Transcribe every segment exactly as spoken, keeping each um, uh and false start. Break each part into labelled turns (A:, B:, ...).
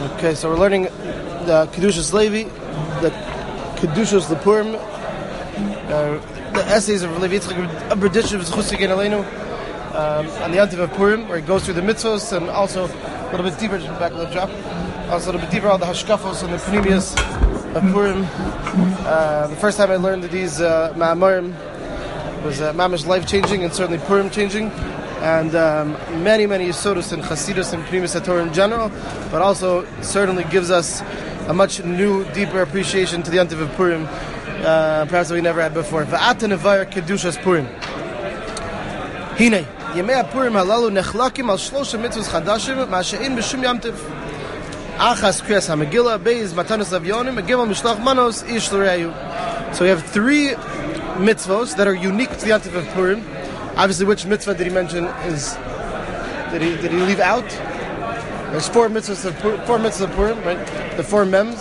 A: Okay, so we're learning the Kedushas Levi, the Kedushas Lepurim, uh, the essays of Levi Yitzchak Berditchev Zchusik in Aleinu, um, on the Yantiv of Purim, where he goes through the mitzvos and also a little bit deeper, just back of the drop, also a little bit deeper on the hashkafos and the pneumias of Purim. Uh, the first time I learned these uh, ma'amorim was uh, mamish life-changing and certainly Purim changing. And um, many, many Yisodus and Chasidus and Pnimis HaTorah in general, but also certainly gives us a much new, deeper appreciation to the Yantiv of Purim, uh, perhaps that we never had before. Va'ata nevayar kedushas Purim. Hine, Yemei Purim halalu nechlakim al shlosha mitzvos chadashim ma'ashe'in b'shum Yantiv. Achas kriyas ha-Megillah, Beis matanos avyonim, Gimel mishlach manos, ish l'reyu. So we have three mitzvos that are unique to the Yantiv of Purim. Obviously, which mitzvah did he mention is did he did he leave out? There's four mitzvahs of Purim, four mitzvahs of Purim, right? The four mems.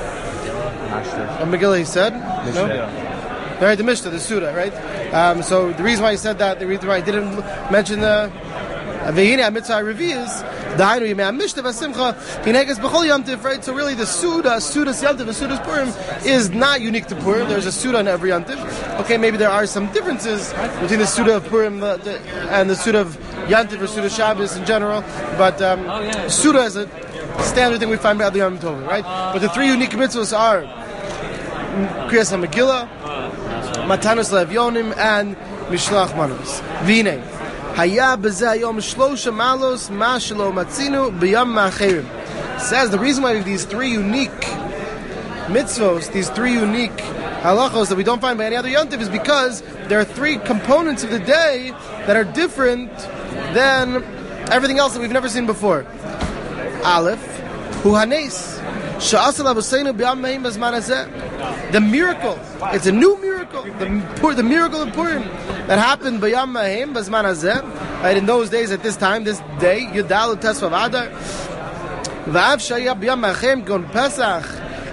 A: Of Megillah, he said. No, right? The Mishnah, the Suda, right? Um, so the reason why he said that, the reason why he didn't mention the Vehine mitzvah revi is the Hainu Yemei Mishnah v'Simcha Hineges b'Chol Yantiv, right? So really, the Suda, Sudas Yantiv, and Sudas Purim is not unique to Purim. There's a Suda on every Yantiv. Okay, maybe there are some differences between the Suda of Purim the, the, and the Suda of Yantiv or Suda Shabbos in general, but um, oh, yeah. Suda is a standard thing we find by the Yom Tov, right? But the three unique mitzvahs are Kriyas HaMegillah, Matanos LeAvyonim, and Mishlach Manos. V'inei Haya b'zeh hayom shlosha malos ma shelo matzinu b'yam ma'acherim. Says the reason why we have these three unique mitzvos, these three unique halachos that we don't find by any other yontiv, is because there are three components of the day that are different than everything else that we've never seen before. Aleph, hu hanes she'asal avoseinu b'yam ma'im b'zman hazeh. The miracle, it's a new miracle, the, the miracle of Purim that happened b'yam ma'im b'zman hazeh, right, in those days, at this time, this day, Yudal Tesvav Adar, v'av shayah b'yam ma'achem gon Pesach,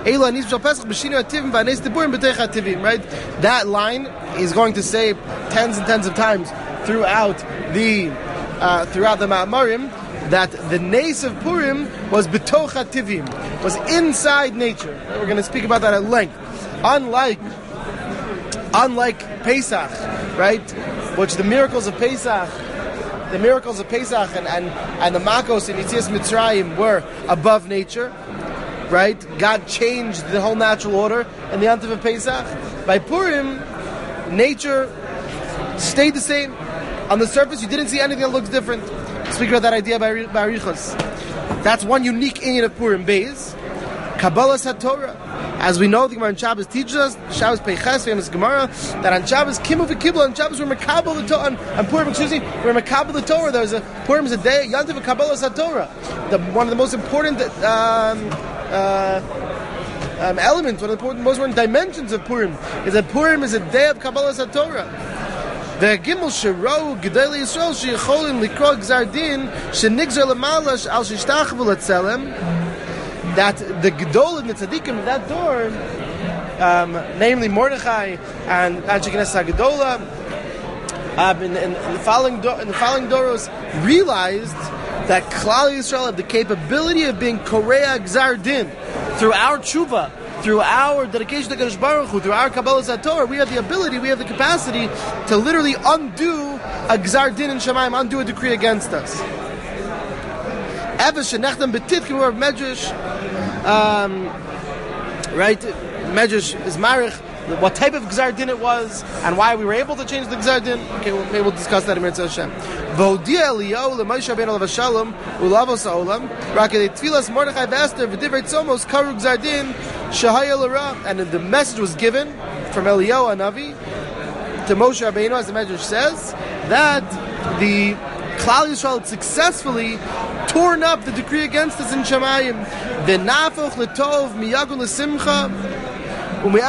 A: right? That line is going to say tens and tens of times throughout the uh, throughout the Ma'amarim that the Nes of Purim was betoch hativim, was inside nature. We're going to speak about that at length. Unlike unlike Pesach, right? Which the miracles of Pesach, the miracles of Pesach and and, and the Makos in Yetzias Mitzrayim were above nature. Right? God changed the whole natural order in the Yantiv of Pesach. By Purim, nature stayed the same. On the surface, you didn't see anything that looks different. Speak about that idea by Arichos. That's one unique inyan of Purim. Beis, Kabbalas HaTorah. As we know, the Gemara in Shabbos teaches us, Shabbos Peiches, famous Gemara, that on Shabbos, Kimu v'Kibla, on Shabbos, we're Mekabel the Torah, on, on Purim, excuse me, we're Mekabel the Torah. There's a, Purim is a day, Yantiv of Kabbalas HaTorah. The, one of the most important, um, Uh, um, elements, one of the important, most important dimensions of Purim is that Purim is a day of Kabbalas HaTorah. The Gimel Shero Gedolei Yisrael sheyicholim likro gzar din shenigzar lemalash al shishtachvu letzelem. That the Gedol and the Tzaddikim of that door, um, namely Mordechai and Anshe Knesset HaGedola, um, in, in, in the following do, in the following doros, realized that Klal Yisrael have the capability of being Korea Gzar Din through our tshuva, through our dedication to Kadosh Baruch Hu, through our Kabbalas HaTorah. We have the ability, we have the capacity to literally undo a Gzar Din in Shemayim, undo a decree against us. Eves shenechdam betit k'mor Medrash, um, right? Medrash is marich what type of Gzar Din it was, and why we were able to change the Gzar Din. Okay, well, maybe we'll discuss that in Mitzvah Hashem. V'hodia Eliyahu leMoshe Rabbeinu alav Shalom ulavos ha'olam rakei tfilas Mordechai v'Esther v'divrei tzomos karu Gzar Din shehaya l'ra. And the message was given from Eliyahu Hanavi to Moshe Rabbeinu, as the Medrash says, that the Klal Yisrael had successfully torn up the decree against us in Shemayim. V'nafoch l'tov miyagu l'simcha. So by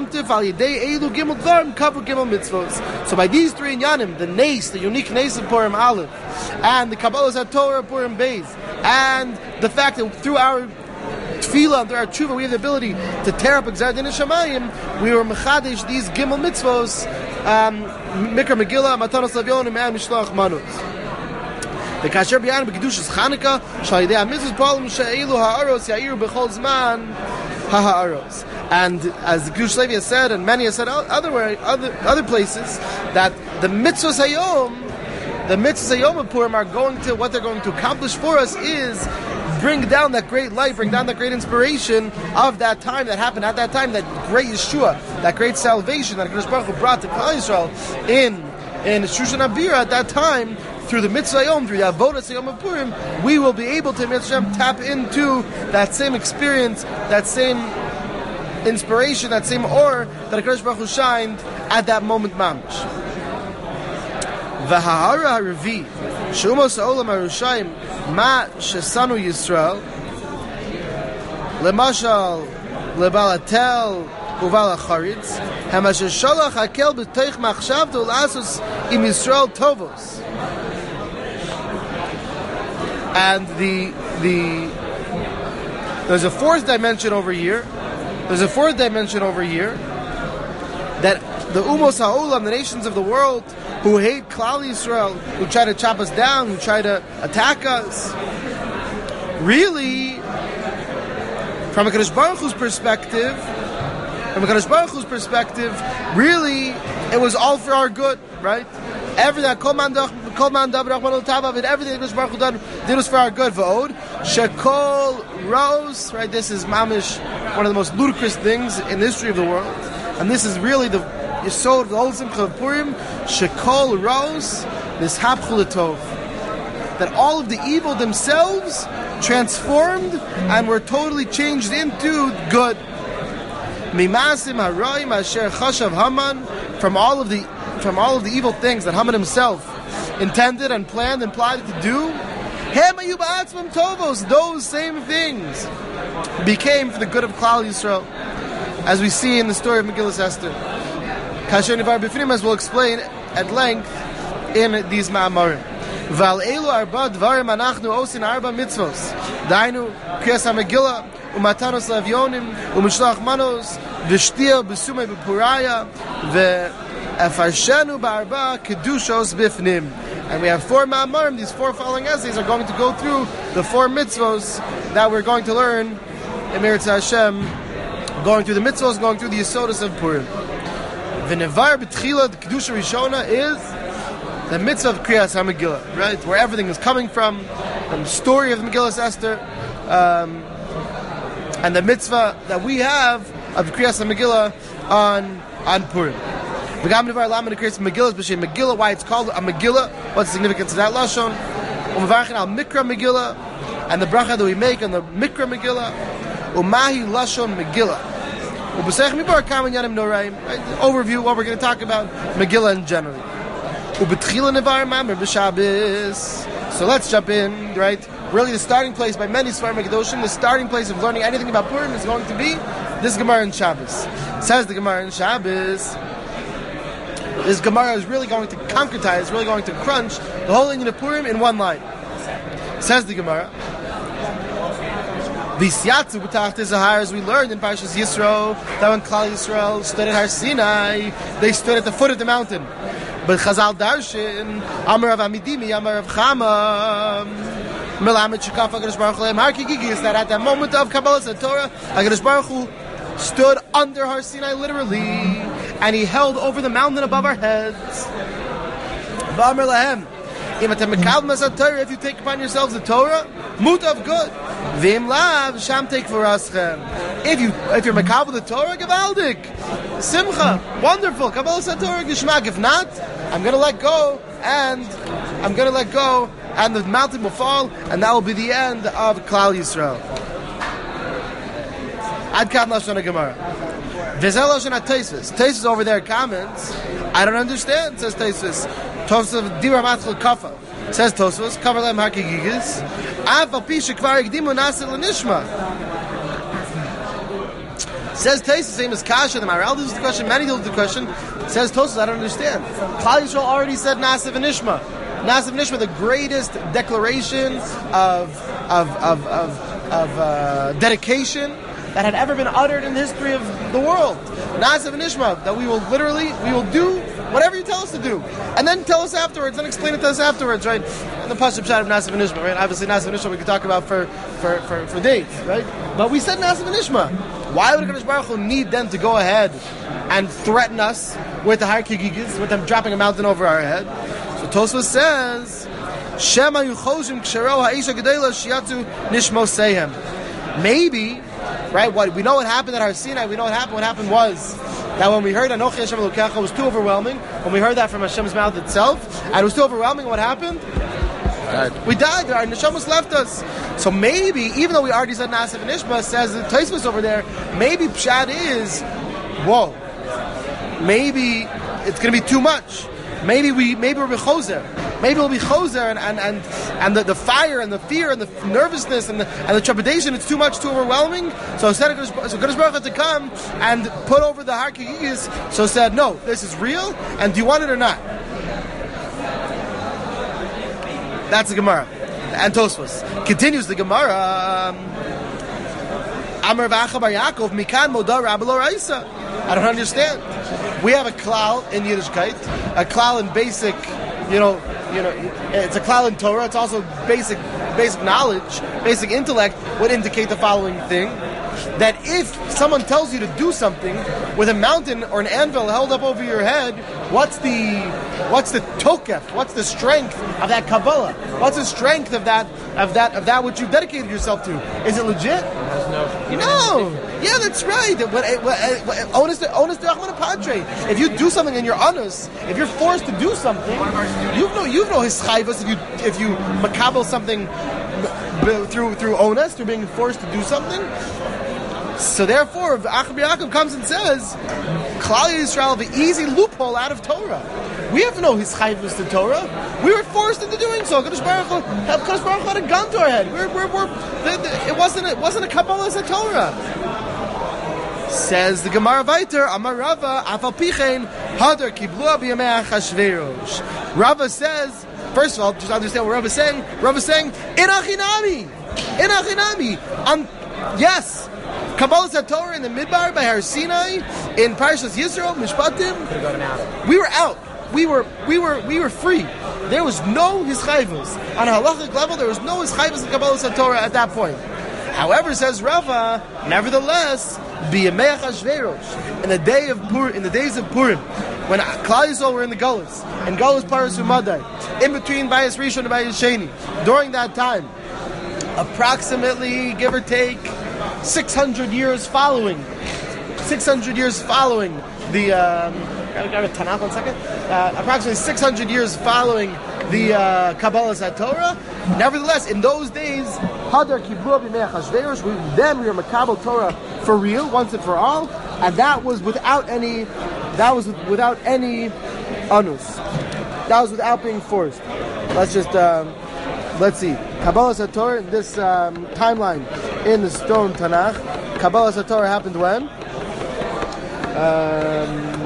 A: these three inyanim, the Nes, the unique Nes of Purim Aleph, and the Kabbalas HaTorah of Purim Beis, and the fact that through our tefillah, through our tshuva, we have the ability to tear up Gzar Din Shamayim, we were mechadesh these gimel mitzvos, um, Mikra Megillah, Matanos LeAvyonim, and Mishlach Manos. The kasher b'yan b'kedushas Chanukah shal yidei hamitzvos polim she'elu ha'aros ya'iru b'chol zman ha'aros. And as the Kedushas Levi has said, and many have said other other other places, that the mitzvos hayom, the mitzvos hayom of Purim are going to, what they're going to accomplish for us is bring down that great light, bring down that great inspiration of that time that happened at that time, that great Yeshua, that great salvation that Kadosh Baruch Hu brought to Klal Yisrael in in Shushan Abira at that time. Through the mitzvah yom, through the avodas yom of Purim, we will be able to tap into that same experience, that same inspiration, that same or that Kadosh Baruch Hu shined at that moment mamish. V'ha'ara ha'revi she'umos ha'olam ha'rushayim ma shesanu Yisrael lemashal lebalatel uval ha'charitz ha'masher sholach hakel b'teich machshavto l'asos im Yisrael tovos. And the the there's a fourth dimension over here. There's a fourth dimension over here that the Umos Ha'olam, the nations of the world who hate Klal Yisrael, who try to chop us down, who try to attack us, really, from a Kadosh Baruch Hu's perspective, from a Kadosh Baruch Hu's perspective, really, it was all for our good, right? Everything, Kol Man Dav Rachman Tavav, everything that Kadosh Baruch Hu done did was for our good. V'od Shekol Rose, right? This is mamish, one of the most ludicrous things in the history of the world, and this is really the yesod of the whole Simcha of Purim. Shekol Rose, this Hapchul Tov, that all of the evil themselves transformed and were totally changed into good. Mimasim Haroim Asher Chashav Haman, from all of the from all of the evil things that Haman himself intended and planned and plotted to do, those same things became for the good of Klal Yisrael, as we see in the story of Megillas Esther. Kasher Nivar B'finim, as we'll explain at length in these Ma'amarim. Val elu arba dvarim anachnu osin arba mitzvos. Dainu kriyas HaMegillah umatanos le'avyonim u'mishlach manos v'shtia b'sumei b'puraya v'afarshenu ba'arba kedushos b'fnim. And we have four ma'amarim. These four following essays are going to go through the four mitzvos that we're going to learn in Meretz Hashem, going through the mitzvos, going through the Yesodus of Purim. V'nevar b'tchila, the kedusha rishona is the mitzvah of Kriyas HaMegillah, right? Where everything is coming from, from the story of the Megillas Esther, um, and the mitzvah that we have of Kriyas HaMegillah on on Purim. Megillah, why it's called a Megillah, what's the significance of that lashon? Al Mikra Megillah, and the bracha that we make on the Mikra Megillah, Umahi Lashon Megillah. Overview what we're going to talk about Megillah in general. So let's jump in, right? Really, the starting place by many Sfarim Kedoshim, the starting place of learning anything about Purim is going to be this Gemara in Shabbos. Says the Gemara in Shabbos, this Gemara is really going to concretize, really going to crunch the whole inyan of Purim in one line. Says the Gemara, V'syatzu b'tachtei Zahar, as we learned in Parshas Yisro, that when Klal Yisrael stood at Har Sinai, they stood at the foot of the mountain. But Chazal Darshin, Amar Rav Amidimi, Amar Rav Chama, Melamed Shekaf HaKadosh Baruch Hu Lehem Har Kigigi, is that at that moment of Kabbalas HaTorah, HaKadosh Baruch Hu stood under Har Sinai literally, and he held over the mountain above our heads. V'amar Lahem, if you take upon yourselves the Torah, mutav good. V'im lav, sham take for aschem. If you if you're makabel the Torah, gavaldik, simcha, wonderful, kabbalas haTorah gishmak. If not, I'm going to let go, and I'm going to let go, and the mountain will fall, and that will be the end of Klal Yisrael. Ad kan lashon Gemara. V'zel lashon Tosfos. Tosfos over there comments, I don't understand, says Tosfos. Tosfos Dira Matchel Kafa. Says Tosfos, Kavar Lehem Har Kigigis. Av al pi shekvar yikdimu nasir l'nishma. Says Tosfos, same as Kasha, the Maharal deals with the question, many deals with the question. Says Tosfos, I don't understand. Klal Yisrael already said Nasiv Nishma. Nasiv Nishma, the greatest declaration of of of of, of uh, dedication that had ever been uttered in the history of the world. Nasiv Nishma, that we will literally, we will do whatever you tell us to do, and then tell us afterwards, then explain it to us afterwards, right? And the Pashup Pshat of Nasa v'Nishma, right? Obviously, Nasa v'Nishma we could talk about for for, for, for days, right? But we said Nasa v'Nishma. Why would HaKadosh Baruch Hu need them to go ahead and threaten us with the Har Kigigis, with them dropping a mountain over our head? So Tosfos says, Shema yuchoshim kshero ha'isha gedela shiatzu nishmo sehem. Maybe, right? What we know what happened at Har Sinai. We know what happened. What happened was that when we heard Anochi Hashem Elokecha, it was too overwhelming. When we heard that from Hashem's mouth itself, and it was too overwhelming, what happened? Died. We died. Our neshamas left us. So maybe, even though we already said Nasa v'Nishma, says the Tosfos over there, maybe Pshat is, whoa, maybe it's going to be too much. Maybe we, maybe we'll be choser. Maybe we'll be choser, and and and, and the, the fire and the fear and the nervousness and the and the trepidation, it's too much, too overwhelming. So instead of so Kadosh Baruch Hu had to come and put over the Har Kigigis. So said, no, this is real, and do you want it or not? That's the Gemara. And Tosfos continues the Gemara. Amar v'acha bar Yaakov mikan modar rabbi lo raisa. I don't understand. We have a klal in Yiddishkeit, a klal in basic, you know, you know, it's a klal in Torah. It's also basic, basic knowledge, basic intellect would indicate the following thing: that if someone tells you to do something with a mountain or an anvil held up over your head, what's the what's the tokef? What's the strength of that Kabbalah? What's the strength of that of that of that which you've dedicated yourself to? Is it legit?
B: No.
A: No. Yeah, that's right. Onus de padre. If you do something and you're honest, if you're forced to do something, you've no you've no hischayvus if you if you makabel something through through onus, through being forced to do something. So therefore, Achab Yaakov comes and says, Klal Yisrael, the easy loophole out of Torah. We have no hischayvus to Torah. We were forced into doing so. Kadosh Baruch Hu, Kadosh Baruch Hu had a gun to our head. We're, we're, we're, the, the, it wasn't it wasn't a Kabbalah, it's a Torah. Says the Gemara Vayter, Amar Rava, Afal Pichein, Hadar Kiblua B'Yamei Achashverosh. Rava says, first of all, just understand what Rava is saying. Rava is saying, In Achinami, In Achinami. Um, yes. Kabbalah Torah in the Midbar by Har Sinai in Parashas Yisro Mishpatim. We were out. We were we were we were free. There was no hischayvus on a halachic level. There was no hischayvus in Kabbalah Torah at that point. However, says Rava, nevertheless, b'yamei Achashverosh, in the day of Pur, in the days of Purim, when Klal Yisrael were in the Gullus and Gullus Paras Umadai, in between Bayis Rishon and Bayis Sheni, during that time, approximately, give or take, six hundred years following, six hundred years following the, um, gotta go to Tanakh one second, uh, approximately six hundred years following the uh, Kabbalah Torah. Nevertheless, in those days, Hadar Kiblu B'Mei Achashverosh, then we were Makabel Torah for real, once and for all, and that was without any, that was without any anus. That was without being forced. Let's just, um, let's see. Kabbalah Torah, this um, timeline in the Stone Tanakh. Kabbalah Torah happened when? Um,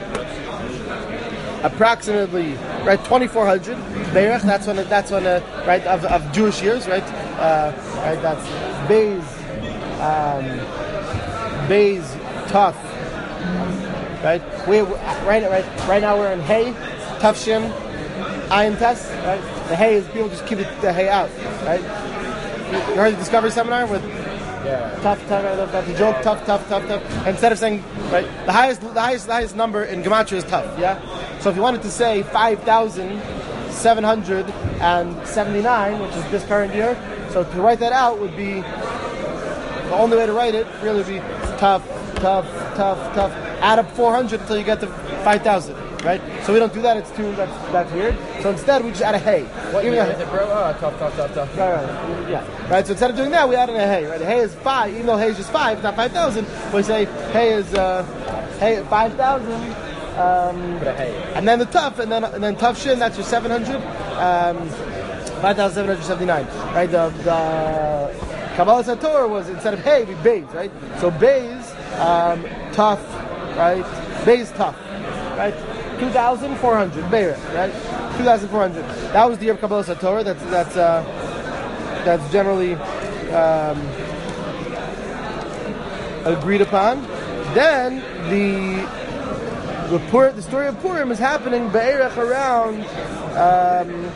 A: approximately, right, twenty-four hundred. Beirach, that's when, that's when, uh, right, of, of Jewish years, right? Uh, right, that's Beis, um, Beis, Tuf, right? We, right, right, right now we're in Hay, Tuf Shin, Ayin Tes, right? The Hay is, people just keep the, the Hay out, right? You heard the Discovery Seminar with yeah. tough, tough, that's the joke, tough, tough, tough, tough. Instead of saying, right, the highest, the highest, the highest number in Gematria is tough, yeah? So if you wanted to say five thousand seven hundred seventy-nine, which is this current year, so to write that out would be, the only way to write it really would be tough, tough, tough, tough. Add up four hundred until you get to five thousand, right? So we don't do that, it's too, that's, that's weird. So instead we just add a hay.
B: What year is it, bro? Oh, tough, tough, tough, tough.
A: Right, right, yeah. Right, so instead of doing that, we add in a hay, right? The hay is five, even though hay is just five, it's not five thousand, we say hay is, uh, hay, five thousand. Um, and then the tough, and then and then tough shin. That's your seven hundred, um, five thousand seven hundred seventy-nine. Right. The the Kabbalah Torah was instead of hay, we bays. Right. So bays, um, tough. Right. Bays tough. Right. Two thousand four hundred. Beir. Right. Two thousand four hundred. That was the year of Kabbalah Torah. That's that's uh, that's generally um, agreed upon. Then the the, Pur, the story of Purim is happening be'erech around um,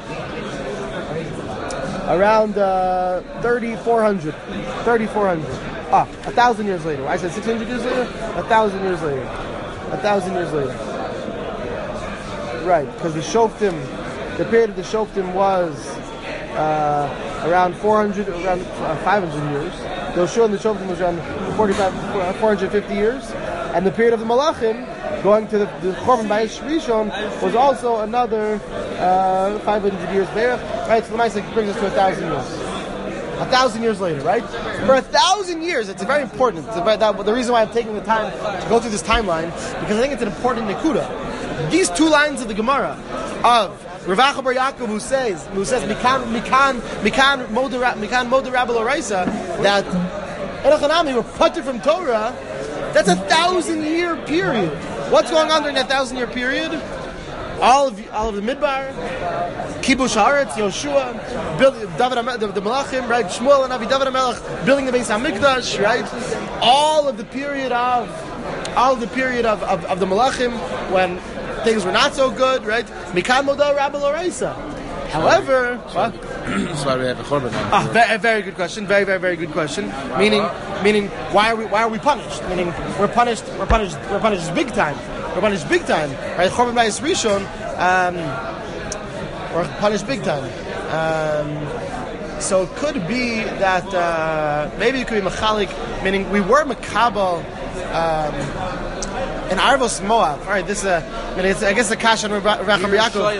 A: around uh, thirty-four hundred. thirty-four hundred. Ah, a thousand years later. I said six hundred years later? A thousand years later. A thousand years later. Right, because the Shoftim, the period of the Shoftim was uh, around four hundred, around uh, five hundred years. The Shul and the Shoftim was around forty-five, four hundred fifty years. And the period of the Malachim, going to the, the Chorban Bayis Rishon, was also another uh, five hundred years there. Right, so the Maaseh brings us to a thousand years. A thousand years later, right? For a thousand years, it's very important. It's very, that, the reason why I'm taking the time to go through this timeline, because I think it's an important nekuda. These two lines of the Gemara of Rav Acha bar Yaakov, who says, who says, Mikan, Mikan, Mikan, Moder, Mikan, Moder Rabbi Loraisa, that Enochanami were putted from Torah. That's a thousand year period. What's going on during that thousand year period? All of all of the Midbar, Kibush Haaretz, Yoshua, build, David, the, the Malachim, right? Shmuel and Avi David HaMelech building the Beis HaMikdash, right? All of the period of all of the period of, of, of the Malachim when things were not so good, right? Mikan Model Rabbi Loraisa. However, what?
C: That's why we have a Chorban.
A: Ah, very, very good question. Very, very, very good question. Meaning, meaning, why are we why are we punished? Meaning, we're punished. We're punished. We're punished big time. We're punished big time, right? Chorban Bayis Rishon, um, we're punished big time. Um, so it could be that uh, maybe it could be machalik, meaning we were makabel um, in Arvos Moab. All right, this is a, I mean, it's, I guess the kasha on Rav Acha bar Yaakov.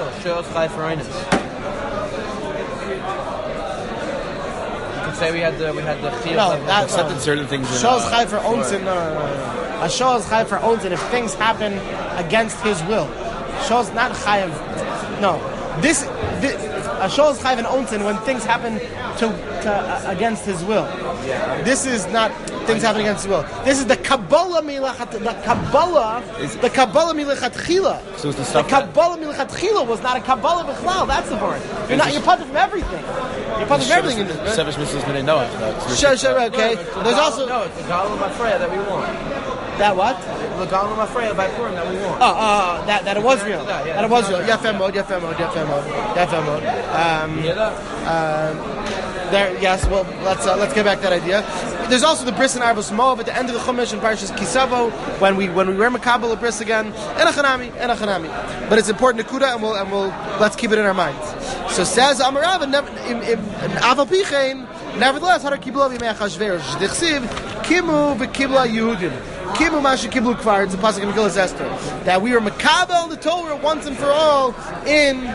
B: Say we had the we had the
A: no, that,
C: accepted
A: no.
C: certain things.
A: Shows chai for onsin. No, no, no, no. A show is chai for onsin if things happen against his will. Shows not chayav. No, this, this a show is chayav and onsin when things happen to, to uh, against his will.
B: Yeah.
A: This is not things happen against his will. This is the Kabbalah milachat. The Kabbalah, the Kabbalah milachatchila.
C: So it's the
A: The
C: stuff. that-
A: Kabbalah milachatchila was not a Kabbalah b'chlal. That's the part. You're not. You're part from everything. You're part from everything in this. Right?
C: Sevish Mitzvahs B'nai Noach.
A: Sure, sure, okay. There's also
B: no, it's the Galam Afreya that we want.
A: that what?
B: The Galam Afreya by Purim that we want.
A: Oh, uh, that that it was real.
B: That, yeah.
A: That it was real. Yeah, fair mode. Yeah, fair mode. Yeah, fair mode. Yeah, fair mode. Um,
B: You hear that?
A: uh, there. Yes. Well, let's uh, let's get back to that idea. There's also the bris and Arvos Moav at the end of the Chumash in Parashas Kisavo when we when we wear Makabel a bris again. Enochanami, Enochanami. But it's important to Kuda, and we'll and we'll let's keep it in our minds. So says Amarav and Aval Pichein. Nevertheless, Hadar Kibla v'Me'achashverosh Dichsiv Kimu v'Kibla Yehudim. Kimu Masha Kiblu Kvar. It's a pasuk in Megillas Esther that we were Makabel the Torah once and for all in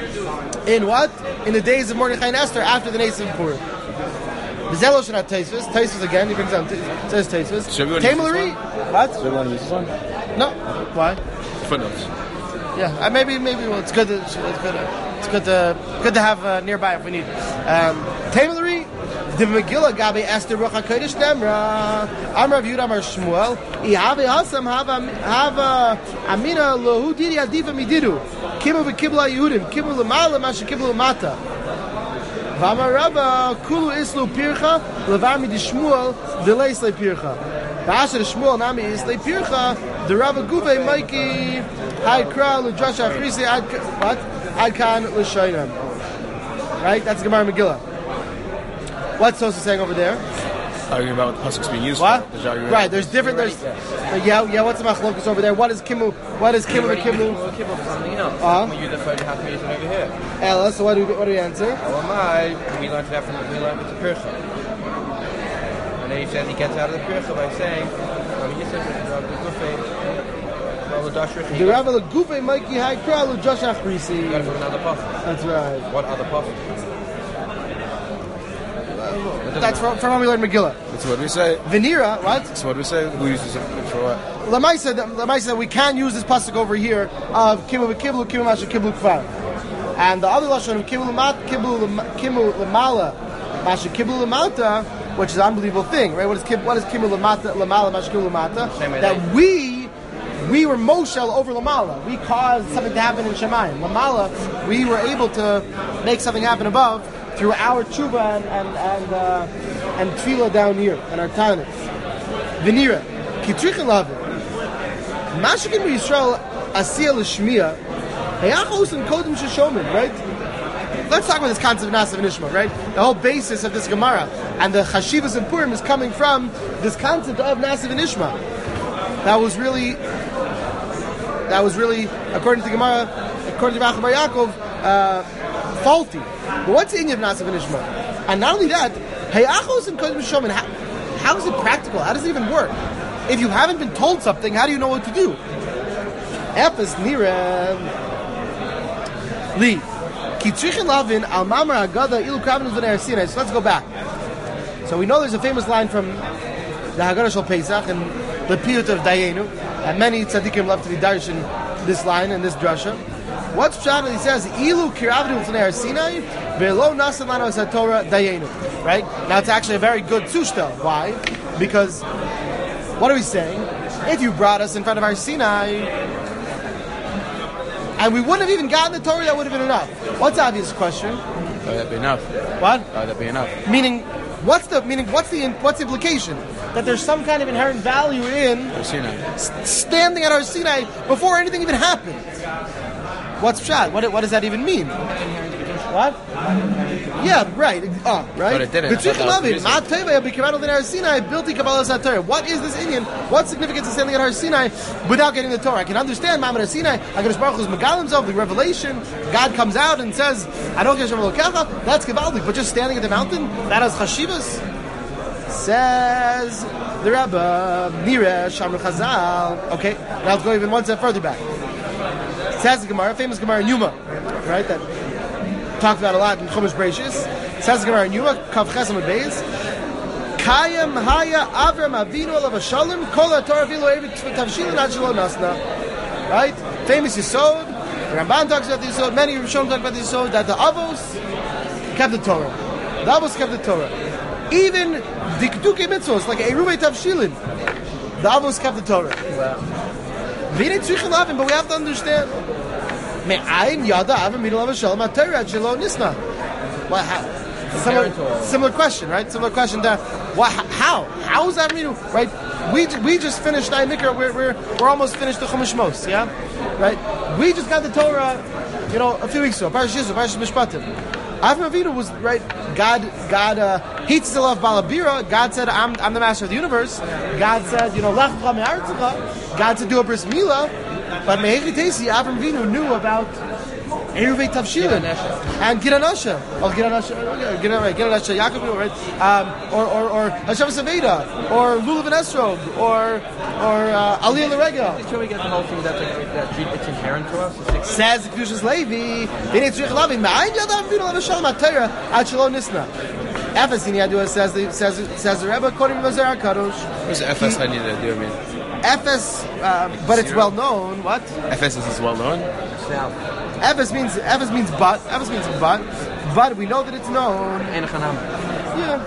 A: in what in the days of Mordechai and Esther after the Nation of Purim. The Zelo should have Taisvis. Taisvis again. He brings down says Taisvis.
C: Should we want to use this
A: Tamalari.
C: one?
A: What?
C: Do we want to use this one?
A: No. Why?
C: Footnotes.
A: Yeah, uh, maybe, maybe. Well, it's good. To, it's good. To, it's good to good to have uh, nearby if we need. Um, Tamalari, the Megillah Gabi Esther Ruach Hakodesh Nemra Amar Yehuda Amar Shmuel Ihave Hasam Hava Hava Amina Lohu Didi Adifa Mididu Kimu v'Kibla Yehudim Kimu L'Mala Masha Kiblu L'Mata V'Amar Rabba Kulu Islu Pircha Levar Midi Shmuel Delay Slay Pircha V'Asher Shmuel Nami Islay Pircha the Rabba Guve Mikey Hai Kra L'Drash Achrisi Ad what Ad Kan L'Shaynam. Right, that's Gemara Megillah. What's Tosa saying over there?
C: Arguing about what the pasuk's being used
A: What?
C: for. There's arguing-
A: Right, there's different. There's uh, yeah, yeah. What's the machlokas over there? What is kimu? What is kimu?
B: Already
A: Kimu?
B: Kibbutz Kibbutz something else.
A: Uh-huh.
B: When you define half reason over here.
A: Ella. So what do we what do we answer?
B: Oh my, we learned that from we learned it's a Pircha. And then he said he gets out of the Pircha by saying, Rabbi Yisrael said the Gufe, well the Dashra
A: The Rabbi Legufe Mikey Hai Kralu Josh Achrisi.
B: You gotta put another puzzle.
A: That's right.
B: What other puzzle?
A: That's from, from when we learned Megillah.
C: That's what we say.
A: Venira, what?
C: That's what we say. Who uses it for what?
A: Lamaisa, Lamaisa, we can use this pasuk over here of kimu v'kiblu kimu masha kiblu kvar, and the other lashon of kimu l'mat kiblu kimu l'mala masha kiblu l'mata, which is an unbelievable thing, right? What is kib, what is kimu l'mata l'mala masha kiblu l'mata? That we we were Moshel over Lamala. We caused something to happen in Shemayim. Lamala, we were able to make something happen above through our tshuva and and and, uh, and tefillah down here and our tanis. Venira, kitrichin love. Mashikin Yisrael Asiya l'shmiya, hayachos and kodim sheshomin, right? Let's talk about this concept of Nasa v'nishma, right? The whole basis of this Gemara and the Chashivas and Purim is coming from this concept of Nasa v'nishma. That was really, that was really, according to the Gemara, according to Rachel Bar Yaakov, uh, faulty. But what's the Inyan of Nasa v'nishma? And not only that, hayachos and kodim sheshomin. How, how is it practical? How does it even work? If you haven't been told something, how do you know what to do? Epis nira li. So let's go back. So we know there's a famous line from the Haggadah Shel Pesach and the Piyut of Dayenu, and many tzaddikim love to be darshan this line and this drasha. What's pshat? He says, "Ilu kiravnu l'fnei Har Sinai, ve'lo nasan lanu es haTorah Dayenu." Right now, it's actually a very good sushtel. Why? Because what are we saying? If you brought us in front of Har Sinai, and we wouldn't have even gotten the Torah, that would have been enough. What's the obvious question?
C: Oh, that'd be enough.
A: What?
C: Oh, that'd be enough.
A: Meaning, what's the meaning? What's the what's the implication? That there's some kind of inherent value in
C: Har Sinai.
A: s- standing at Har Sinai before anything even happened. What's pshat? What what does that even mean? What? Yeah, right. Oh, right.
C: But it didn't. I thought that was the reason.
A: What is this Indian? What significance is standing at Har Sinai without getting the Torah? I can understand Ma'amad Har Sinai. HaKadosh Baruch Hu is Megal himself, the revelation. God comes out and says, "I don't get Lokecha." That's Gevaldik. But just standing at the mountain, that has Chashivas. Says the Rebbe, Nira Shamar Chazal. Okay, now let's go even one step further back. Says the Gemara, famous Gemara in Yuma, right? That talked about a lot in Chumash Bereishis. Says the Gemara in Yuma, Kav Chesam Beis. Kayam Haya Avram Avinu Alav Shalom Kol HaTorah Vilu Eivit Tavshilin Ad Shelo Nasna. Right? Famous Yisod. The Ramban talks about the Yisod. Many Rishonim talk about the Yisod that the Avos kept the Torah. The Avos kept the Torah. Even the Keduke Mitzvos, like Eruvei Tavshilin, the Avos kept the Torah. We need to but we have to understand. Me'ayin Yada Avram Avinu Alav Shalom HaTorah Ad Shelo Nisna. Well, how? Similar, similar question, right? Similar question to what? How? How is that Avinu? Right? We we just finished Nai Mikra. We're we're we're almost finished the Chumash Mos. Yeah, right. We just got the Torah, you know, a few weeks ago. Parashas Yisro, Parashas Mishpatim. Avram Avinu was right. God God uh, he still loved Balabira. God said, "I'm I'm the master of the universe." God said, "You know, Lech Lecha Me'artzecha." God said, "Do a bris milah." But Me'echi Teisi, Avram Avinu knew about Eruvei Tavshilin and Giranasha. Oh, Giranasha, Giranasha, Yaakov, right? Um, or or or Hashem Saveda, or Lulav and Esrog, or or uh, Aliyah L'Regel.
B: Should we get the whole thing that, that it's inherent to us? It's
A: Says the Kedushas Levi, they need to love him. Ma'ayin Yadav Avinu Alav Shalom HaTorah Ad Shelo Nisna. Efes in Yadua says the says says the Rebbe according to Zohar Kadosh.
C: What's F S I need to do? I mean,
A: Efes, uh, but it's well known. What?
C: F S is well known.
B: now.
A: Efes means Efes means but. Efes means but. But we know that it's known.
B: Ein Chanam.
A: Yeah.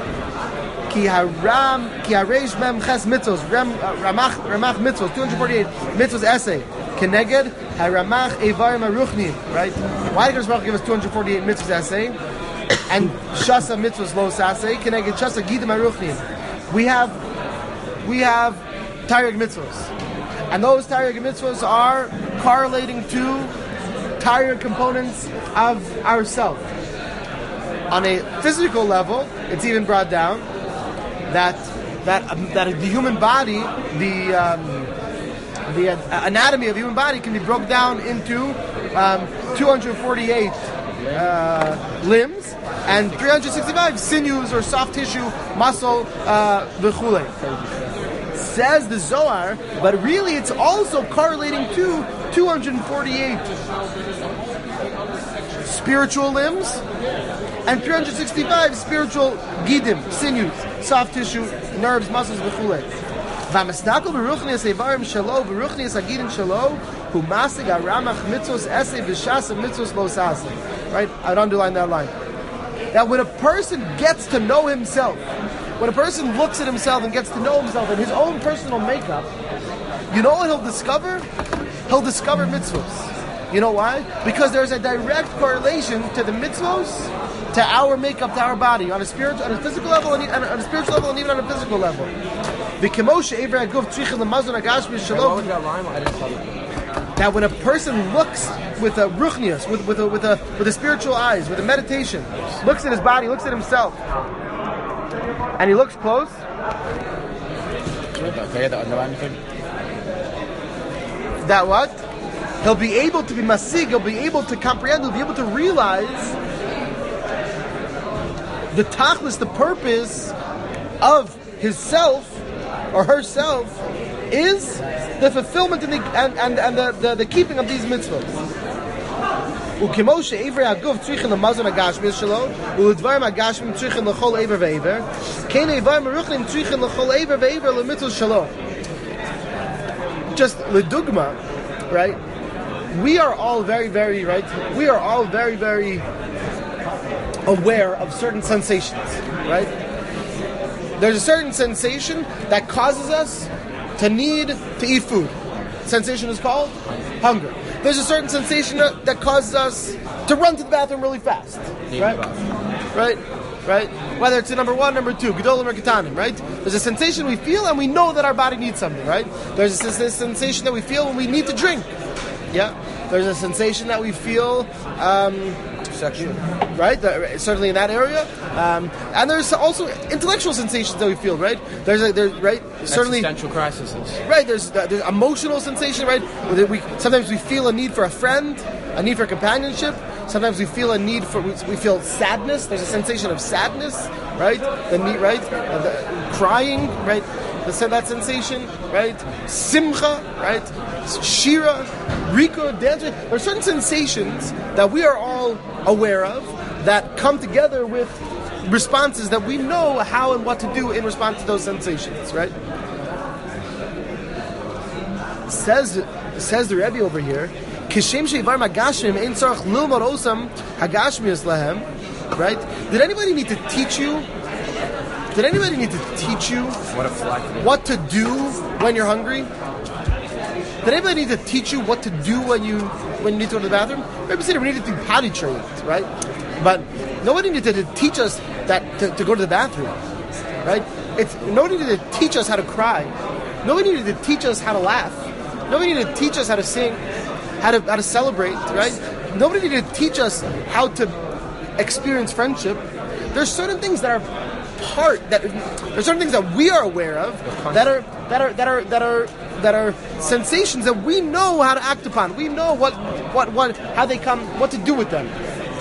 A: Ki haram, ki hareish mem ches mitzvos, rem ramach ramach mitzvos, two hundred forty-eight mitzvos essay. Keneged haramach evarim aruchni. Right? Why did Baruch give us two hundred forty-eight mitzvos essay? And shasa mitzvos lo saseh. Keneged shasa gidim aruchni. We have, we have Taryag mitzvos, and those Taryag mitzvos are correlating to Taryag components of ourself. On a physical level, it's even brought down that that um, that the human body, the um, the uh, anatomy of the human body can be broken down into um, two hundred forty-eight uh, limbs and three hundred sixty-five sinews or soft tissue, muscle, uh, v'chulei. Says the Zohar, but really it's also correlating to two hundred forty-eight spiritual limbs and three hundred sixty-five spiritual gidim, sinews, soft tissue, nerves, muscles, v'chulei. V'amasnakel b'ruchnias evarim shalo, b'ruchnias agidim shalo, hu masig aramach mitzvos esei v'shasa mitzvos lo saseh. Right? I'd underline that line. That when a person gets to know himself, when a person looks at himself and gets to know himself and his own personal makeup, you know what he'll discover? He'll discover mitzvos. You know why? Because there's a direct correlation to the mitzvos, to our makeup, to our body, on a spiritual, on a physical level, and on a spiritual level, and even on a physical level. The Kemoshe Eivra Guf Tzricha Lemazon Agashmi Shalom.
B: What was that line? I didn't follow.
A: that when a person looks with a ruchnius, with with a, with a with a spiritual eyes, with a meditation, looks at his body, looks at himself, and he looks close. That what? He'll be able to be masig, he'll be able to comprehend, he'll be able to realize the tachlis, the purpose of his self or herself is the fulfillment and the, and, and, and the, the, the keeping of these mitzvahs. Ukimoshe Eivri Haguf Tzrichin L'Mazon Hagashmi Shelo U'Dvarim Hagashmi Tzrichin L'Chol Eiver Ve'Eiver Kein Eivarim Meruchnim Tzrichin L'Chol Eiver Ve'Eiver L'Mitzvah Shelo. Just l'dugma, right? We are all very, very, right? We are all very, very aware of certain sensations, right? There's a certain sensation that causes us to need to eat food. The sensation is called hunger. There's a certain sensation that, that causes us to run to the bathroom really fast, right? Right, right. Whether it's a number one, number two, gedolim or ketanim, right? There's a sensation we feel, and we know that our body needs something, right? There's a, a sensation that we feel when we need to drink. Yeah. There's a sensation that we feel. Um,
B: Sexual.
A: Right? The, certainly in that area. Um, and there's also intellectual sensations that we feel, right? There's a, there's, right? Certainly.
B: Existential crises.
A: Right, there's, uh, there's emotional sensation, right? We, sometimes we feel a need for a friend, a need for companionship. Sometimes we feel a need for, we, we feel sadness. There's a sensation of sadness, right? The need, right? Uh, the, crying, right? The, that sensation, right? Simcha, right? Shira, Rika, dance. There are certain sensations that we are all aware of that come together with responses that we know how and what to do in response to those sensations, right? Says says the Rebbe over here, Kishem sheivar magashim ein tzarich lilmod osam hagashmius lahem. Right? Did anybody need to teach you? Did anybody need to teach you
B: what, a
A: what to do when you're hungry? Did anybody need to teach you what to do when you when you need to go to the bathroom? Maybe we needed to be potty trained, right? But nobody needed to teach us that to, to go to the bathroom, right? It's nobody needed to teach us how to cry. Nobody needed to teach us how to laugh. Nobody needed to teach us how to sing, how to how to celebrate, right? Nobody needed to teach us how to experience friendship. There's certain things that are part that there's certain things that we are aware of that are that are that are that are that are sensations that we know how to act upon. We know what what what how they come, what to do with them.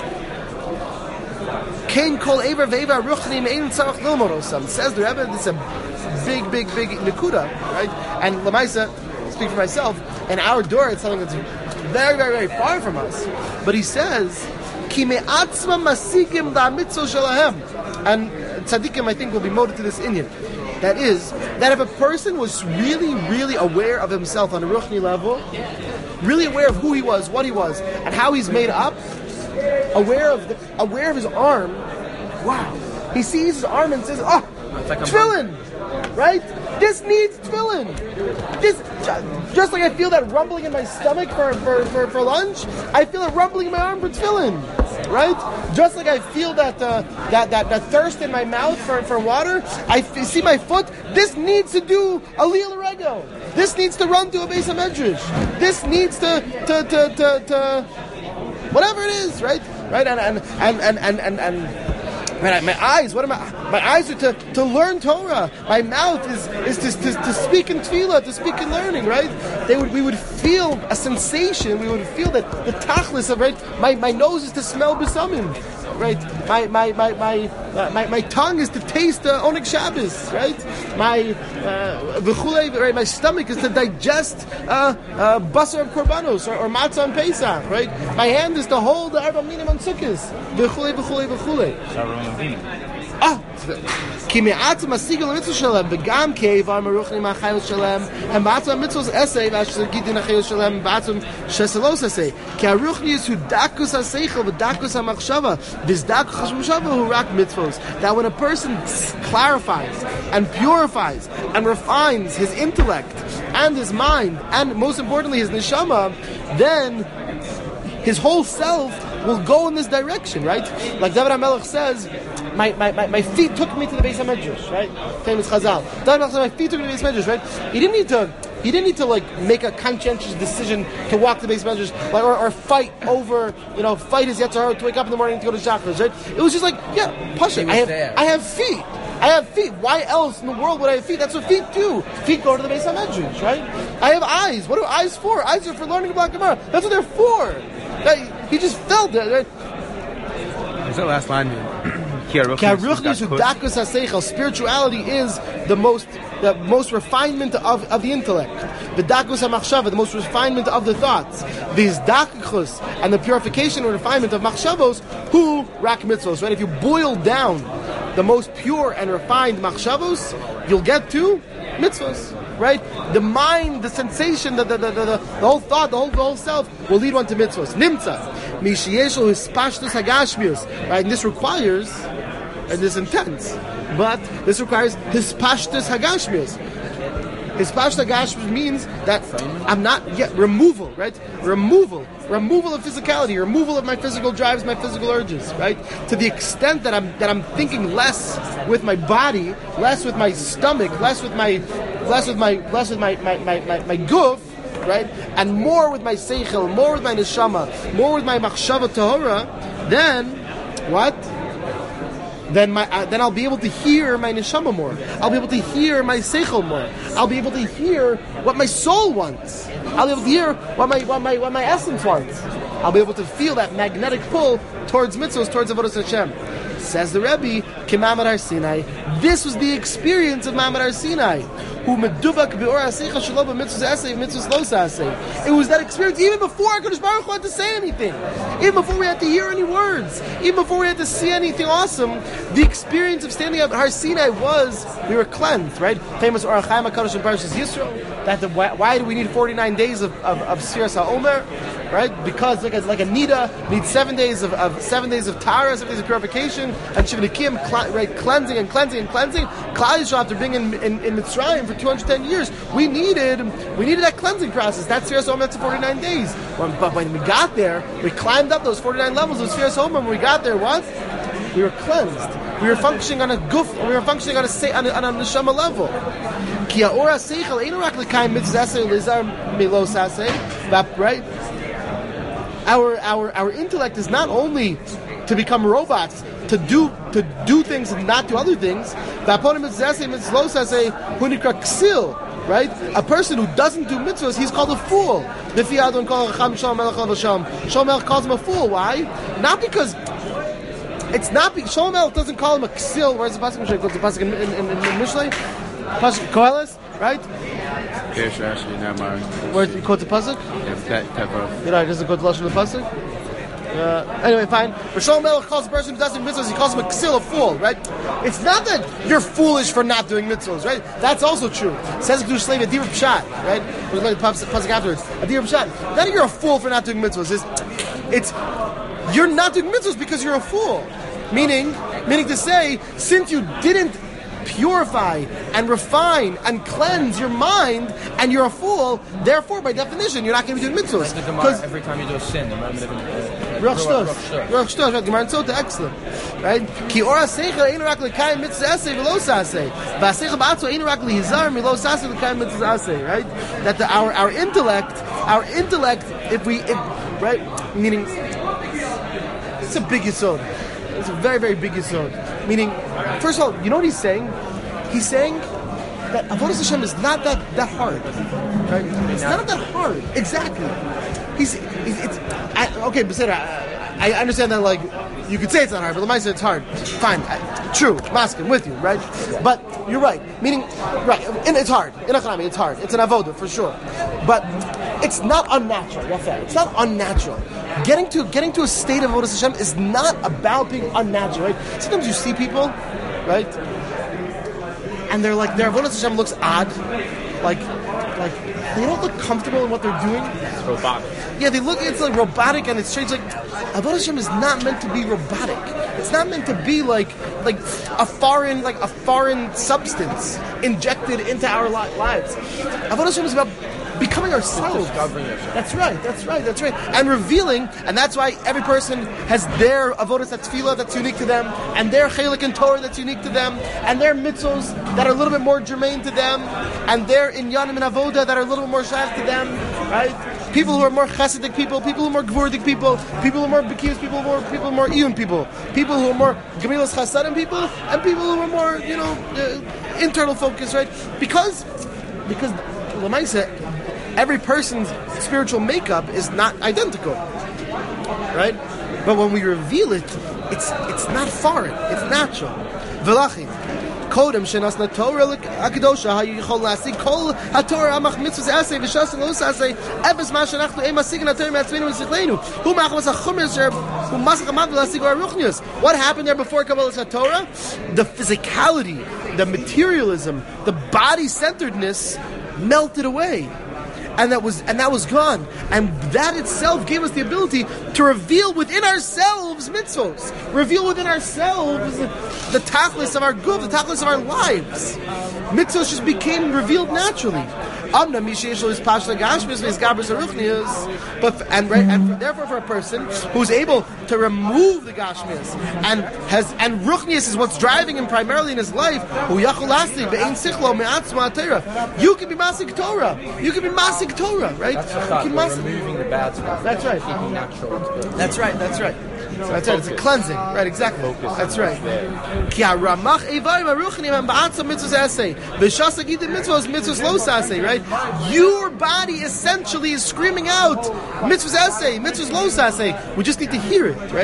A: Kain kol ever veva ruchnim ein tzarich lilmod osam. Says the Rebbe, this is a big, big, big nekuda, right? And Lamaisa, speak for myself, in our door it's something that's very, very, very far from us. But he says, Ki me'atzma masigim da'mitzvah shelahem. And tzaddikim, I think, will be molded to this inyan. That is, that if a person was really, really aware of himself on a ruchni level, really aware of who he was, what he was, and how he's made up, aware of the, aware of his arm, wow, he sees his arm and says, oh, like tefillin, right? This needs tefillin. This, just like I feel that rumbling in my stomach for, for, for, for lunch, I feel it rumbling in my arm for tefillin. Right? Just like I feel that uh, that, that that thirst in my mouth for, for water, I f- see my foot. This needs to do a Aliyah L'Regel. This needs to run to a Beis HaMedrash. This needs to to, to, to to whatever it is, right? Right? And and and and and, and, and right, my eyes, what am I? My eyes are to, to learn Torah. My mouth is is to, to, to speak in tefillah, to speak in learning, right? They would we would feel a sensation. We would feel that the tachlis of right. My my nose is to smell besamim, right? My my my my uh, my, my tongue is to taste uh, Oneg Shabbos, right? My uh, right? My stomach is to digest uh, uh, basar of korbanos or, or matzah on Pesach, right? My hand is to hold the arba minim on Sukkos, v'chulei v'chulei v'chulei. Ah, ki me'atzma masigel mitzvah shalem begam keivar meruchnim achayil shalem and ba'atzma mitzvahs essay v'asher gidin achayil shalem ba'atzma sheselos essay ki aruchni is hu dakus ha'seichel v'dakus ha'machshava v'izdakus ha'machshava hu rak mitzvahs. That when a person clarifies and purifies and refines his intellect and his mind and most importantly his neshama, then his whole self will go in this direction, right? Like David HaMelech says, my, my, my, my feet took me to the Beis HaMedrash, right? Famous Chazal. David HaMelech said, my feet took me to the Beis HaMedrash, right? He didn't need to He didn't need to like make a conscientious decision to walk to the base measures, like or, or fight over, you know, fight his Yetzer Hara to wake up in the morning to go to Shachris, right? It was just like, yeah, Pasha, I have,
B: there.
A: I have feet. I have feet. Why else in the world would I have feet? That's what feet do. Feet go to the base of measures, right? I have eyes. What are eyes for? Eyes are for learning about Gemara. That's what they're for. That, he just felt it. Right?
B: There's that last line.
A: Spirituality is the most the most refinement of, of the intellect. The dakus hamachshava, the most refinement of the thoughts. This dakus and the purification and refinement of machshavos, who rak mitzvos. Right? If you boil down the most pure and refined machshavos, you'll get to mitzvos. Right? The mind, the sensation, the the, the, the, the whole thought, the whole the whole self will lead one to mitzvos. Nimtza. Mishiyeshu hispashtus hagashmius. Right? And this requires, and this is intense, but this requires hispashtus hagashmius. Hispashtus hagashmius means that I'm not yet removal, right? Removal, removal of physicality, removal of my physical drives, my physical urges, right? To the extent that I'm that I'm thinking less with my body, less with my stomach, less with my, less with my, less with my my my my, my goof, right? And more with my seichel, more with my neshama, more with my machshava tahora. Then what? Then my uh, then I'll be able to hear my neshama more. I'll be able to hear my seichel more. I'll be able to hear what my soul wants. I'll be able to hear what my what my what my essence wants. I'll be able to feel that magnetic pull towards mitzvahs, towards avodas Hashem. Says the Rebbe, K'Mamad Har Sinai. This was the experience of Mamad Har Sinai. Who meduvak be'or ha'seicha shelo b'mitzvahs aseh, mitzvahs lo sa'aseh. It was that experience even before HaKadosh Baruch Hu had to say anything, even before we had to hear any words, even before we had to see anything awesome. The experience of standing up at Har Sinai was we were cleansed, right? Famous Orach Chaim HaKadosh in Parashas Yisro. That the, why, why do we need forty-nine days of of, of Sfiras HaOmer? Right? Because like a, like a Nida needs seven days of, of seven days of Tara, seven days of purification, and Shiva Nikim, cl- right, cleansing and cleansing and cleansing. Klal Yisrael, after being in, in, in Mitzrayim for two hundred ten years, we needed we needed that cleansing process. That's Sfiras HaOmer, that's forty-nine days. When, but when we got there, we climbed up those forty-nine levels of Sfiras HaOmer. When we got there, what? We were cleansed. We were functioning on a goof. We were functioning on a on a, on a neshama level. Ki ha'ora seichel einu rak l'kayim mitzvahs aseh lizar milos aseh. Right? Our our our intellect is not only to become robots, to do to do things and not do other things. Right? A person who doesn't do mitzvahs, he's called a fool. Shlomo calls him a fool. Why? Not because it's not. Be, Shlomo doesn't call him a ksil. Where's the pasuk? Goes to pasuk in in, in, in Mishlei, pasuk Koheles, right? Where he quotes the pasuk? You know, he doesn't quote the lashon of the pasuk. Uh, anyway, fine. But Shlomo Melech calls the person who doesn't do mitzvahs, he calls him a ksil, a fool, right? It's not that you're foolish for not doing mitzvahs, right? That's also true. Says Kedush Slave, Adir Pshat, right? We're going to pasuk afterwards. Adir Pshat. Not that you're a fool for not doing mitzvahs. It's, it's you're not doing mitzvahs because you're a fool. Meaning, meaning to say, since you didn't purify and refine and cleanse your mind, and you're a fool, therefore, by definition, you're not going to be doing mitzvahs.
B: Like the Gemara, every time you do a sin, the moment of
A: Ruach Shtos, Ruach Shtos, right? Gemara and Sota, excellent, right? Ki ora seichel einu rak l'kayim mitzvahs aseh v'lo sa'aseh, v'aseichel ba'atzo einu rak l'hizar milo sa'aseh l'kayim mitzvahs aseh, right? That the, our our intellect, our intellect, if we, if, right, meaning it's a big yisod. It's a very, very big yisod. Meaning, first of all, you know what he's saying? He's saying that avodas Hashem is not that, that hard. Right? It's not that hard. Exactly. He's, it's, it's I, okay, but I, I understand that, like, you could say it's not hard, but Lamaisa it's hard. Fine. I, true. Masking with you, right? But you're right. Meaning, right, and it's hard. In Achanami, it's hard. It's an avodah, for sure. But it's not unnatural. It's not unnatural. Getting to getting to a state of avodas Hashem is not about being unnatural, right? Sometimes you see people, right, and they're like, their avodas Hashem looks odd, like, like they don't look comfortable in what they're doing.
B: It's robotic.
A: Yeah, they look. It's like robotic and it's strange. Like avodas Hashem is not meant to be robotic. It's not meant to be like like a foreign like a foreign substance injected into our li- lives. Avodas Hashem is about
C: becoming ourselves.
B: Discovering yourself.
C: That's right, that's right, that's right. And revealing, and that's why every person has their avodas that's tefillah that's unique to them, and their chelik and Torah that's unique to them, and their mitzvos that are a little bit more germane to them, and their inyanim and avoda that are a little bit more shaykh to them, right? People who are more chasidic people, people who are more gvordik people, people who are more bekiyus people, more people who are more iyun people, people who are more gemilas chasadim people, and people who are more, you know, uh, internal focus, right? Because, because l'maisa, every person's spiritual makeup is not identical, right? But when we reveal it, it's it's not foreign, it's natural. V'lachin. Kodem shenasna Torah akadosha ha yichol lasig kol haTorah amach mitzvos asay v'shas lo asay efes ma shenachnu ema sigin haTorah me'atzmenu v'sichleinu hu machmas hachumer sher hu masach amav lasig aruchnius. What happened there before Kabbalas haTorah? The physicality, the materialism, the body-centeredness melted away. And that was and that was gone. And that itself gave us the ability to reveal within ourselves mitzvos. Reveal within ourselves the tachlis of our good, the tachlis of our lives. Mitzvos just became revealed naturally. But and right, and therefore for a person who's able to remove the gashmias and has and ruchnius is what's driving him primarily in his life. You can be masik Torah. You can be masik Torah, right?
B: That's the thought, removing the bad stuff.
C: That's right.
B: Keeping natural.
C: That's right. That's right. That's right. It's a cleansing. Right. Exactly. That's right. Right. Your body essentially is screaming out mitzvahs essay, mitzvahs lo saseh. We just need to hear it, right?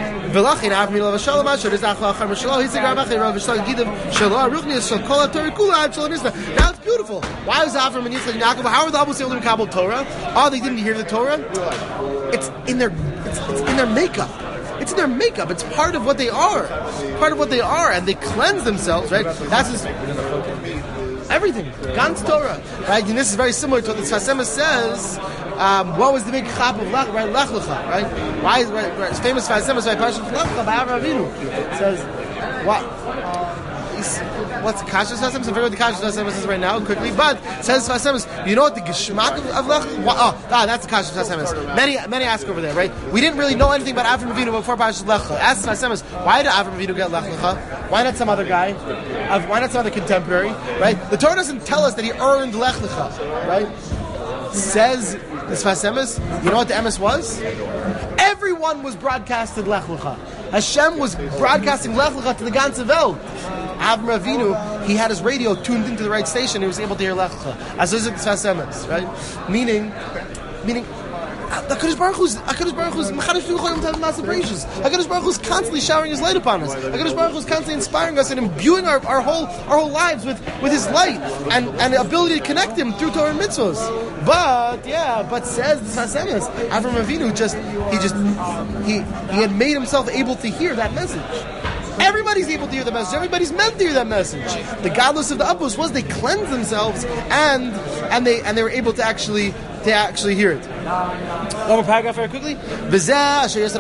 C: Now it's beautiful. Why is Avram and Yitzchak and Yaakov? How are the Abbos able to Kabbalah Torah? Oh, they didn't hear the Torah. It's in their, it's, it's in their makeup. It's in their makeup. It's part of what they are. Part of what they are, and they cleanse themselves, right? That's just everything. Gans Torah, right? And this is very similar to what the Tzasema says. Um, what was the big chap of Lech, right? Lech Lecha, right? Why is right, right, it's famous Tzasema by Parshat Lech Lecha by Avraham Avinu? It says what? What's the Kasha Tzasema? I forget what the Kasha Tzasema says right now, quickly. But it says Tzasema, you know what the Geshmak of, of Lech? What, oh, ah, that's the Kasha Tzasema. Many, many ask over there, right? We didn't really know anything about Avraham Avinu before Parshat Lech Lecha. Ask Tzasema, why did Avraham Avinu get Lech Lecha? Why not some other guy? Uh, why not some other contemporary? Right? The Torah doesn't tell us that he earned Lech Lecha, right? Says the Tzasema, you know what the emes was? Everyone was broadcasted Lech Lecha. Hashem was broadcasting Lech Lecha to the ganze Welt. Avraham Avinu, he had his radio tuned into the right station. He was able to hear Lech Lecha. As is the Tzasema, right? Meaning, meaning. HaKadosh Baruch Hu's HaKadosh Baruch Hu's Mechadish V'Choyim Tov Masav Reishis. HaKadosh Baruch Hu's constantly showering His light upon us. HaKadosh Baruch Hu's constantly inspiring us and imbuing our, our whole our whole lives with, with His light and, and the ability to connect Him through Torah and mitzvos. But yeah, but says the Tzasema, Avraham Avinu just he just he he had made himself able to hear that message. Everybody's able to hear the message. Everybody's meant to hear that message. The godless of the Abbos was they cleansed themselves and and they and they were able to actually to actually hear it. One more paragraph very quickly. Says the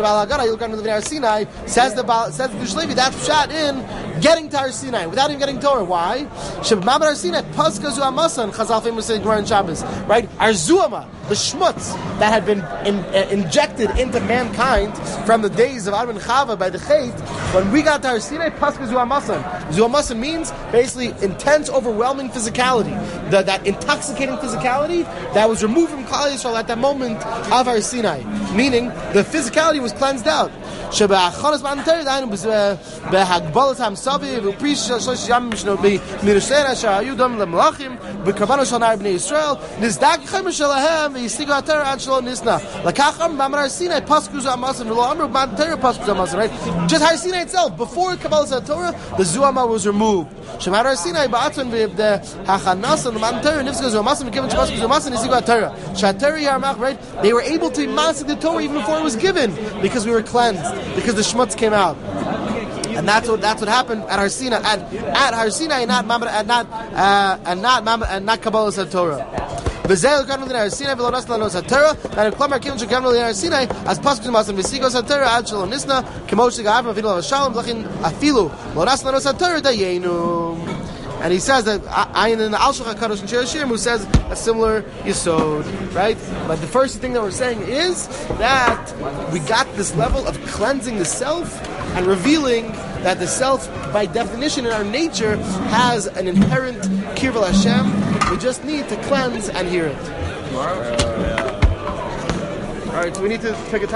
C: says the Shlevi, that's shot in getting to Har Sinai without even getting Torah. Why? Chazal famously say in Shabbos, right? Our zuama, the shmutz that had been in, uh, injected into mankind from the days of Adam and Chava by the Chait. When we got to Har Sinai, paska zuamasan. Zuamasan means basically intense, overwhelming physicality. The, that intoxicating physicality that was removed from Klal Yisrael at that moment of Har Sinai, meaning the physicality was cleansed out. Right? Just Har Sinai itself, before Kabbalas HaTorah, the Zuama was removed. Right? They were able to master the Torah even before it was given because we were cleansed, because the shmutz came out. And that's what that's what happened at Har Sinai, at at Har Sinai, and not and not uh, and not and not Kabbalas HaTorah. V'zeh l'kanu l'nei Har Sinai v'lo nas l'nos HaTorah. And Klamar Kivin shekanu l'nei Har Sinai as pasuk masan v'sigos HaTorah ad shelo nisna k'mosh shegavim afilu l'shalom l'chin afilu lo nas l'nos HaTorah dayenu. And he says that Ayin in the Al Shulchan Kadosh and Shir Shirim, who says a similar Yisod, right? But the first thing that we're saying is that we got this level of cleansing the self and revealing that the self, by definition in our nature, has an inherent Kirval Hashem. We just need to cleanse and hear it.
B: Tomorrow?
C: All right, so we need to take a time.